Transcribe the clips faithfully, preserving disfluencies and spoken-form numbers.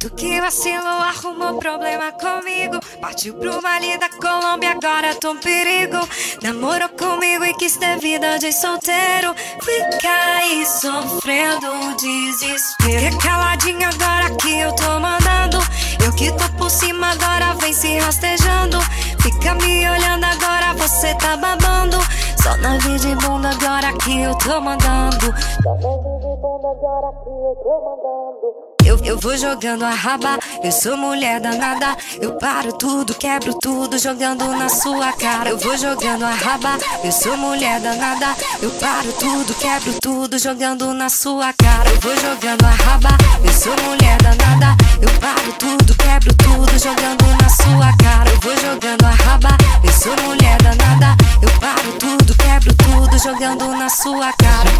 Tu que vacilou, arrumou problema comigo. Partiu pro Vale da Colômbia, agora tô um perigo. Namorou comigo e quis ter vida de solteiro. Fica aí sofrendo desespero. Fica caladinha agora que eu tô mandando. Eu que tô por cima agora vem se rastejando. Fica me olhando agora, você tá babando. Só na de bunda agora que eu tô mandando. Só na de bunda agora que eu tô mandando. Eu, eu vou jogando a raba, eu sou mulher danada. Eu paro tudo, quebro tudo, jogando na sua cara. Eu vou jogando a raba, eu sou mulher danada. Eu paro tudo, quebro tudo, jogando na sua cara. Eu vou jogando a raba, eu sou mulher danada. Eu paro tudo, quebro tudo, jogando na sua cara. Eu vou jogando a raba, eu sou mulher danada. Eu paro tudo, quebro tudo, jogando na sua cara.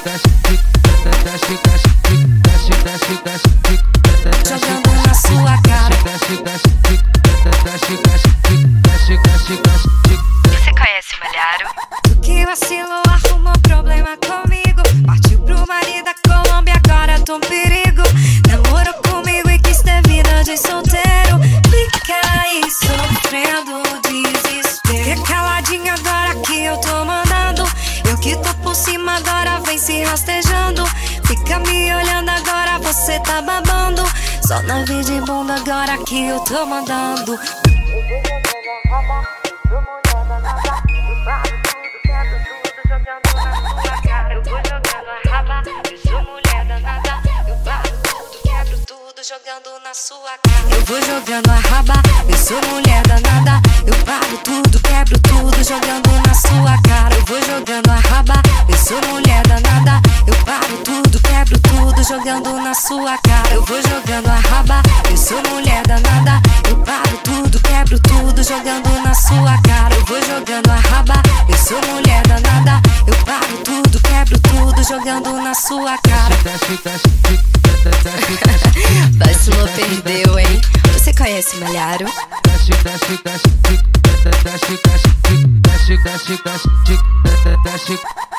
Jogando na sua cara. Você conhece Malharo? Tu que vacilou, arrumou problema comigo. Partiu pro Vale da Colômbia, agora tô um perigo. Namorou comigo e quis ter vida de solteiro. Fica aí sofrendo desespero. Fica caladinha agora que eu tô mandando. Eu que tô por cima agora vem se rastejando. Fica me olhando agora, você tá babando. Só na de bunda agora que eu tô mandando. Eu vou jogando a raba, eu sou mulher danada. Eu paro tudo, quebro tudo, jogando na sua cara. Eu vou jogando a raba, eu sou mulher danada. Eu paro tudo, quebro tudo, jogando na sua cara. Eu vou jogando a raba, eu sou mulher danada. Eu paro tudo, quebro tudo, jogando na sua cara. Eu vou jogando a raba, eu sou mulher danada. Eu paro tudo, quebro tudo, jogando na sua cara. Eu vou jogando a raba, eu sou mulher danada. Eu paro tudo, quebro tudo, jogando na sua cara. Vacilou, perdeu, hein? Você conhece Malharo? Chica, chica, chica, chica, chica, chica, chica, chica, chica, chica, chica, chica.